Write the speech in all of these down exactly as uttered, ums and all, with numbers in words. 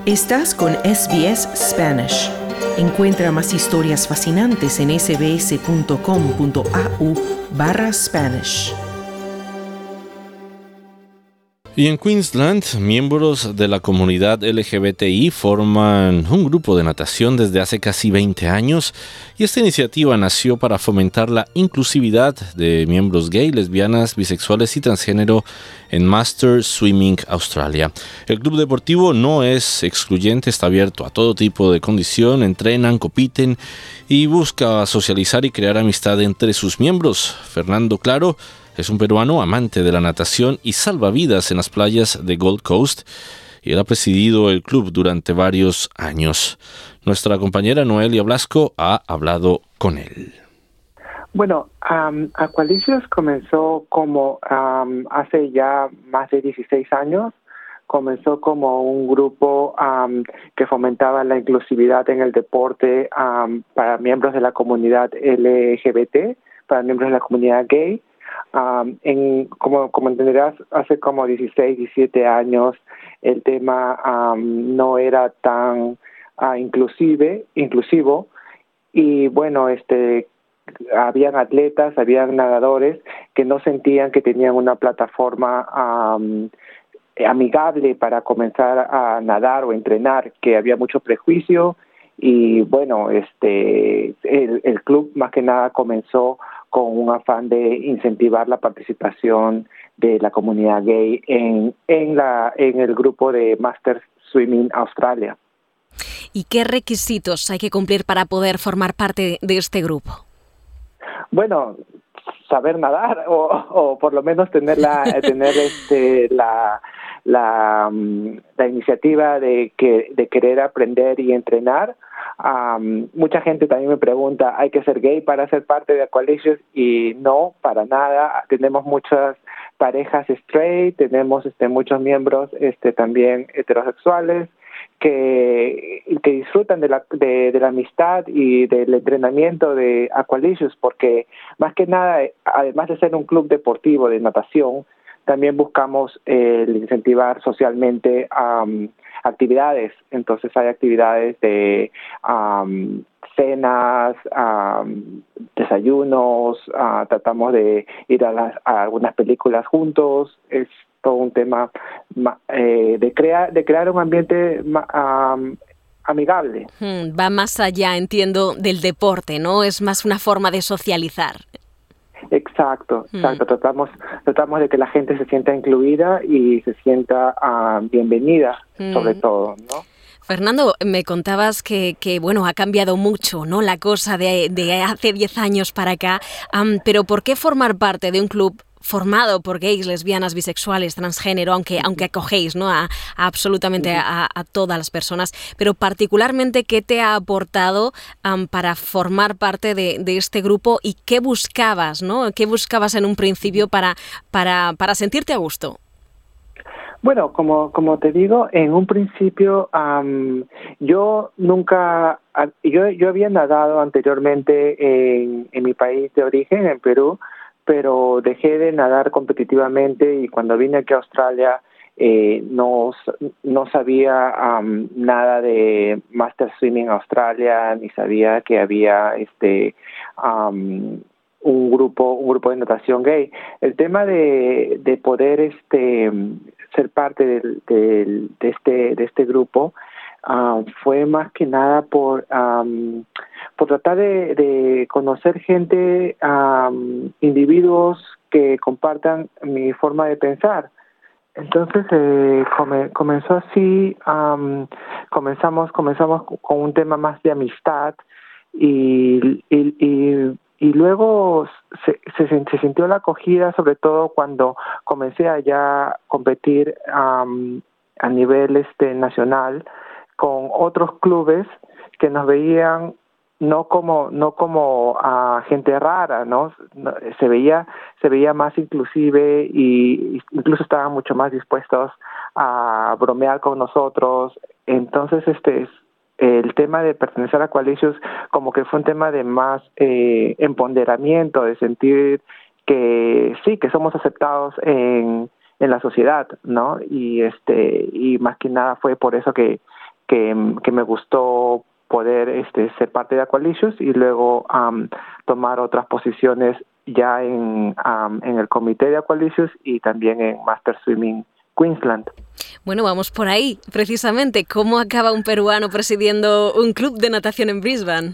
Estás con S B S Spanish. Encuentra más historias fascinantes en sbs.com.au barra Spanish. Y en Queensland, miembros de la comunidad L G B T I forman un grupo de natación desde hace casi veinte años, y esta iniciativa nació para fomentar la inclusividad de miembros gay, lesbianas, bisexuales y transgénero en Masters Swimming Australia. El club deportivo no es excluyente, está abierto a todo tipo de condición, entrenan, compiten y busca socializar y crear amistad entre sus miembros. Fernando Claro es un peruano amante de la natación y salvavidas en las playas de Gold Coast, y él ha presidido el club durante varios años. Nuestra compañera Noelia Blasco ha hablado con él. Bueno, um, Aqualicious comenzó como um, hace ya más de dieciséis años. Comenzó como un grupo um, que fomentaba la inclusividad en el deporte um, para miembros de la comunidad L G B T, para miembros de la comunidad gay. Um, en, como, como entenderás, hace como dieciséis, diecisiete años el tema um, no era tan uh, inclusive, inclusivo, y bueno, este habían atletas, habían nadadores que no sentían que tenían una plataforma um, amigable para comenzar a nadar o entrenar, que había mucho prejuicio. Y bueno, este el, el club más que nada comenzó con un afán de incentivar la participación de la comunidad gay en en la en el grupo de Masters Swimming Australia. ¿Y qué requisitos hay que cumplir para poder formar parte de este grupo? Bueno, saber nadar o, o por lo menos tener la tener este la la, la iniciativa de que de querer aprender y entrenar. Um, mucha gente también me pregunta, ¿hay que ser gay para ser parte de Aqualicious? Y no, para nada. Tenemos muchas parejas straight, tenemos este muchos miembros este también heterosexuales que, que disfrutan de la de, de la amistad y del entrenamiento de Aqualicious, porque más que nada, además de ser un club deportivo de natación, también buscamos eh, incentivar socialmente um, actividades. Entonces hay actividades de um, cenas, um, desayunos, uh, tratamos de ir a, las, a algunas películas juntos. Es todo un tema eh, de crear de crear un ambiente um, amigable. Hmm, va más allá, entiendo, del deporte, ¿no? Es más una forma de socializar. Exacto, exacto. Mm. Tratamos, tratamos de que la gente se sienta incluida y se sienta uh, bienvenida, mm. sobre todo, ¿no? Fernando, me contabas que, que bueno, ha cambiado mucho, ¿no? La cosa de, de hace diez años para acá, um, pero ¿por qué formar parte de un club formado por gays, lesbianas, bisexuales, transgénero, aunque aunque acogéis, ¿no? a, a absolutamente a, a todas las personas, pero particularmente qué te ha aportado um, para formar parte de, de este grupo y qué buscabas, ¿no? ¿Qué buscabas en un principio para para para sentirte a gusto? Bueno, como como te digo, en un principio um, yo nunca yo yo había nadado anteriormente en en mi país de origen, en Perú, pero dejé de nadar competitivamente, y cuando vine aquí a Australia eh, no, no sabía um, nada de Master Swimming Australia, ni sabía que había este um, un grupo un grupo de natación gay. El tema de, de poder este ser parte del, del, de este de este grupo Uh, fue más que nada por um, por tratar de, de conocer gente, um, individuos que compartan mi forma de pensar. Entonces eh, come, comenzó así, um, comenzamos comenzamos con un tema más de amistad, y y, y, y luego se, se, se sintió la acogida, sobre todo cuando comencé a ya competir um, a nivel este nacional con otros clubes que nos veían no como no como a gente rara, ¿no? Se veía se veía más inclusive, y incluso estaban mucho más dispuestos a bromear con nosotros. Entonces este el tema de pertenecer a Aqualicious como que fue un tema de más eh, empoderamiento, de sentir que sí, que somos aceptados en en la sociedad, ¿no? Y este y más que nada fue por eso que que, que me gustó poder este, ser parte de Aqualicious y luego um, tomar otras posiciones ya en, um, en el comité de Aqualicious y también en Master Swimming Queensland. Bueno, vamos por ahí, precisamente. ¿Cómo acaba un peruano presidiendo un club de natación en Brisbane?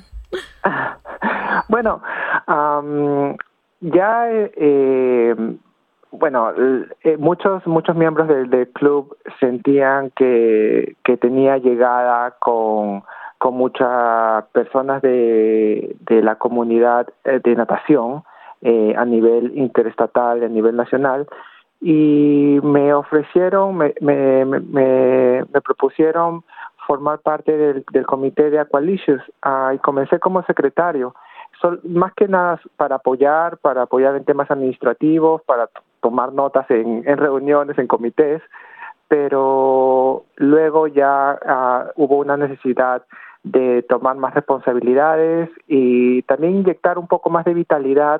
Bueno, um, ya... Eh, Bueno, eh, muchos muchos miembros del, del club sentían que, que tenía llegada con, con muchas personas de, de la comunidad de natación eh, a nivel interestatal, a nivel nacional, y me ofrecieron, me, me, me, me propusieron formar parte del, del comité de Aqualicious uh, y comencé como secretario. Son, más que nada para apoyar, para apoyar en temas administrativos, para tomar notas en, en reuniones, en comités, pero luego ya uh, hubo una necesidad de tomar más responsabilidades y también inyectar un poco más de vitalidad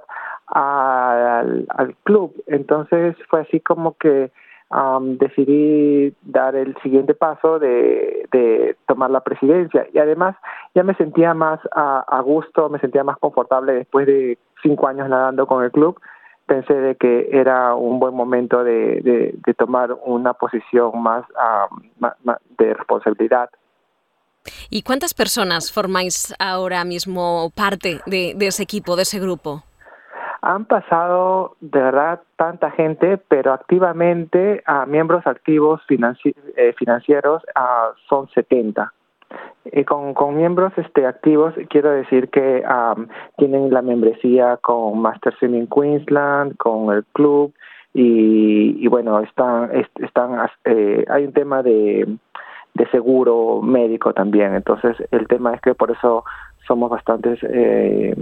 al, al club. Entonces fue así como que um, decidí dar el siguiente paso de, de tomar la presidencia y además ya me sentía más a, a gusto, me sentía más confortable después de cinco años nadando con el club. Pensé de que era un buen momento de, de, de tomar una posición más, um, más, más de responsabilidad. ¿Y cuántas personas formáis ahora mismo parte de, de ese equipo, de ese grupo? Han pasado de verdad tanta gente, pero activamente a uh, miembros activos financi- eh, financieros uh, son setenta. Y con, con miembros este, activos quiero decir que um, tienen la membresía con Master Swimming Queensland, con el club y, y bueno, están, están eh, hay un tema de, de seguro médico también. Entonces el tema es que por eso somos bastantes eh,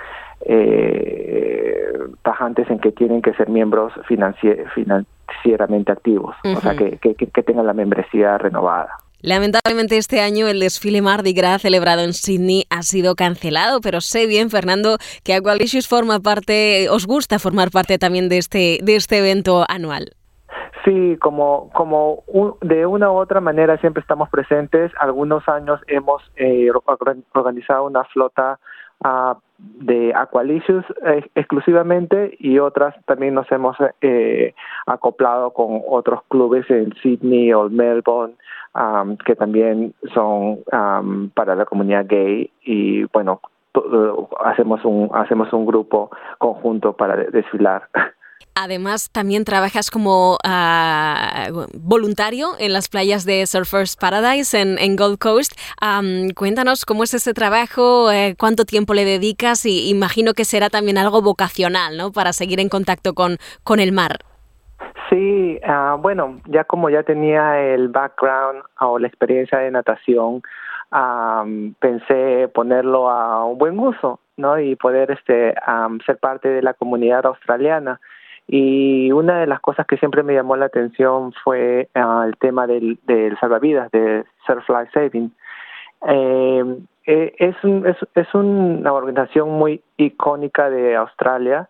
eh, tajantes en que tienen que ser miembros financi- financieramente activos, uh-huh. O sea, que, que, que tengan la membresía renovada. Lamentablemente este año el desfile Mardi Gras celebrado en Sydney ha sido cancelado, pero sé bien, Fernando, que Aqualicious forma parte, os gusta formar parte también de este de este evento anual. Sí, como como un, de una u otra manera siempre estamos presentes. Algunos años hemos eh, organizado una flota uh, de Aqualicious eh, exclusivamente y otras también nos hemos eh, acoplado con otros clubes en Sydney o Melbourne um, que también son um, para la comunidad gay y bueno to- hacemos un hacemos un grupo conjunto para desfilar. Además, también trabajas como uh, voluntario en las playas de Surfers Paradise en, en Gold Coast. Um, cuéntanos cómo es ese trabajo, eh, cuánto tiempo le dedicas y imagino que será también algo vocacional, ¿no? Para seguir en contacto con, con el mar. Sí, uh, bueno, ya como ya tenía el background o la experiencia de natación, um, pensé ponerlo a un buen uso, ¿no? Y poder este um, ser parte de la comunidad australiana. Y una de las cosas que siempre me llamó la atención fue uh, el tema del, del salvavidas, de Surf Life Saving. Eh, eh, es, un, es, es una organización muy icónica de Australia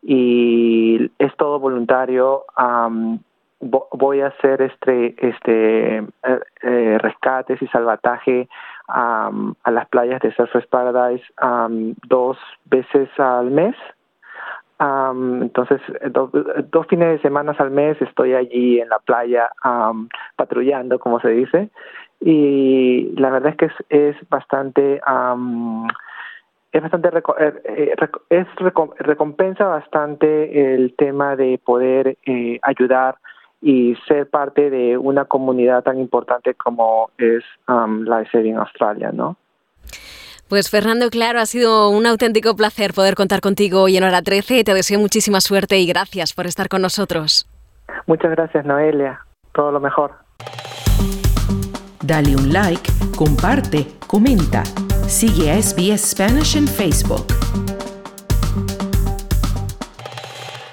y es todo voluntario. Um, voy a hacer este, este eh, eh, rescates y salvataje um, a las playas de Surfers Paradise um, dos veces al mes. Um, entonces, do, dos fines de semana al mes estoy allí en la playa um, patrullando, como se dice, y la verdad es que es, es bastante, um, es bastante, reco- eh, reco- es reco- recompensa bastante el tema de poder eh, ayudar y ser parte de una comunidad tan importante como es um, Life Saving Australia, ¿no? Pues Fernando, claro, ha sido un auténtico placer poder contar contigo hoy en Hora trece. Te deseo muchísima suerte y gracias por estar con nosotros. Muchas gracias, Noelia. Todo lo mejor. Dale un like, comparte, comenta. Sigue a S B S Spanish en Facebook.